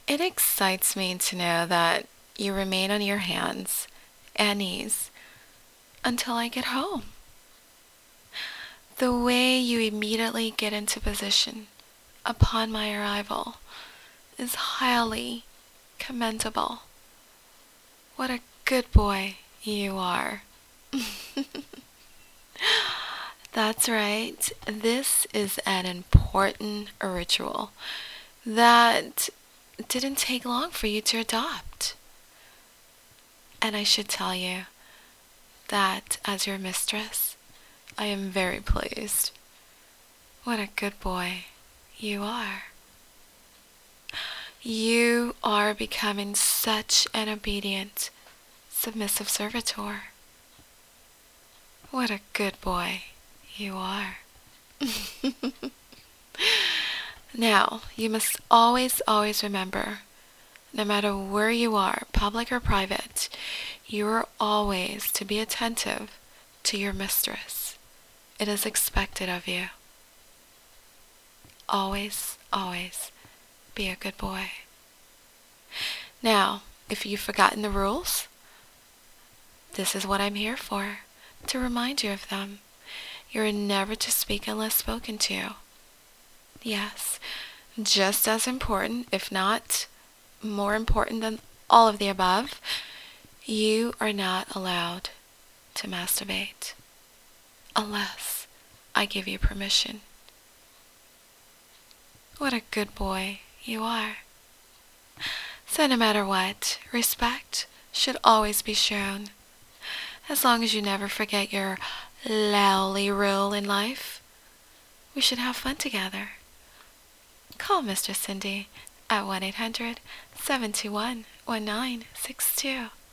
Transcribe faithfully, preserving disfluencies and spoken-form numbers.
It excites me to know that you remain on your hands and knees until I get home. The way you immediately get into position upon my arrival is highly commendable. What a good boy you are. That's right. This is an important ritual that didn't take long for you to adopt. And I should tell you that as your mistress, I am very pleased. What a good boy you are. You are becoming such an obedient, submissive servitor. What a good boy you are. Now, you must always, always remember, no matter where you are, public or private, you are always to be attentive to your mistress. It is expected of you. Always, always be a good boy. Now, if you've forgotten the rules, this is what I'm here for, to remind you of them. You're never to speak unless spoken to. Yes, just as important, if not more important than all of the above, you are not allowed to masturbate unless I give you permission. What a good boy you are. So no matter what, respect should always be shown. As long as you never forget your lowly rule in life, we should have fun together. Call Mistress Cindy at one eight hundred, seven two one, one nine six two.